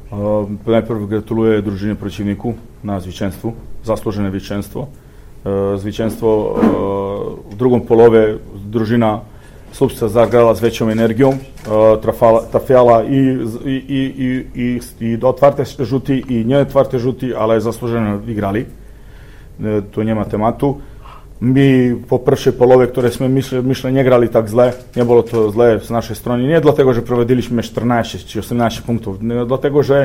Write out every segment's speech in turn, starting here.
Najpierw gratuluję drużynie przeciwniku na zwycięstwo, zasłużone zwycięstwo. Zwycięstwo w drugą połowie drużyna Słupska zagrała z większą energią, trafiała i otwarte rzuty i nieotwarte rzuty, ale zasłużone wygrali. Tu nie ma tematu. My po pierwszej połowie, które myślę nie grali tak źle, nie było to źle z naszej strony, nie dlatego, że prowadziliśmy 14 czy 18 punktów, dlatego, że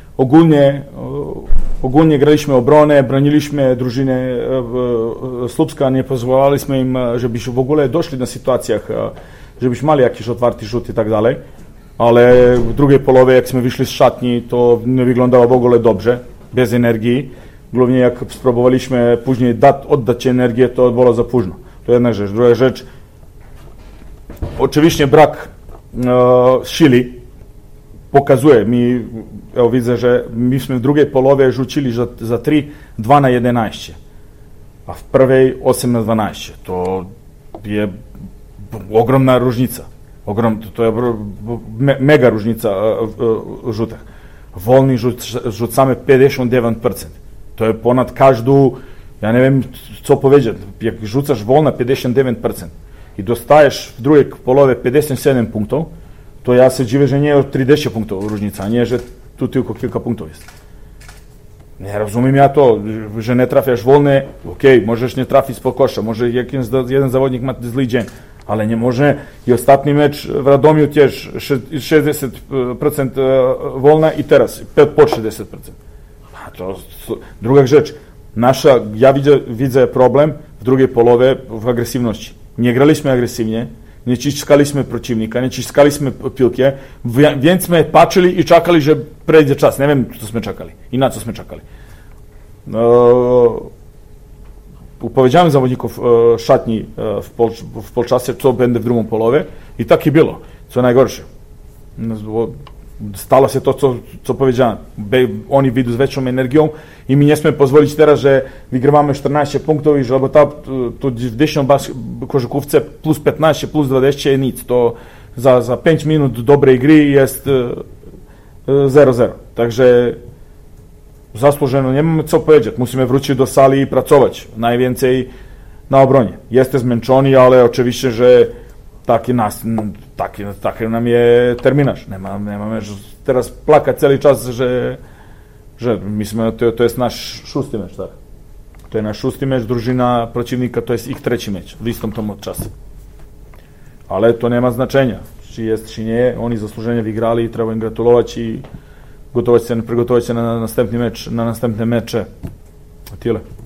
ogólnie graliśmy obronę, broniliśmy drużynę Słupska, nie pozwalaliśmy im, żebyśmy w ogóle doszli na sytuacjach, żebyśmy mieli jakiś otwarty rzut i tak dalej, ale w drugiej połowie, jak my wyszli z szatni, to nie wyglądało w ogóle dobrze, bez energii. Głównie jak spróbowaliśmy później oddać energię, to było za późno. To jedna rzecz. Druga rzecz, oczywiście brak sili pokazuje. Ja widzę, że myśmy w drugiej połowie rzucili za 3, 2 na 11, a w prawej 8 na 12. To jest ogromna różnica. To jest mega różnica w rzutach. Wolny rzucamy 59%. To jest ponad każdą, ja nie wiem co powiedzieć, jak rzucasz wolno 59% i dostajesz w drugiej połowie 57 punktów, to ja się dziwię, że nie jest 30 punktów różnica, a nie, że tu tylko kilka punktów jest. Nie rozumiem ja to, że nie trafiasz wolne, okej, możesz nie trafić z kosza, może jeden zawodnik ma zły dzień, ale nie może i ostatni mecz w Radomiu też 60% wolna i teraz pod 60%. Druga rzecz, ja widzę problem w drugiej połowie w agresywności. Nie graliśmy agresywnie, nie ciskaliśmy przeciwnika, nie ciskaliśmy piłki, więc my patrzyli i czekali, że przejdzie czas. Nie wiem, co czekali i na co czekali. Powiedziałem zawodników szatni w polczasie, co będzie w drugą połowie i tak i było, co najgorsze. Stało się to, co powiedziałem. Oni wyjdą z większą energią i my nie chcemy pozwolić teraz, że wygrywamy 14 punktów i że to w 10 koszykówce plus 15, plus 20 nic. To za 5 minut dobrej gry jest 0-0. Także zasłużeno, nie mamy co powiedzieć. Musimy wrócić do sali i pracować. Najwięcej na obronie. Jesteś zmęczony, ale oczywiście, że taki nam jest terminarz. Nie mamy teraz plakać cały czas, że to jest nasz 6. mecz, tak? To jest nasz 6. mecz, drużyna przeciwnika to jest ich 3. mecz w istym tomu czasie. Ale to nie ma znaczenia, czy jest, czy nie. Oni zasłużenie wygrali i trzeba im gratulować i przygotować się na następny mecz, na następne mecze. Tyle.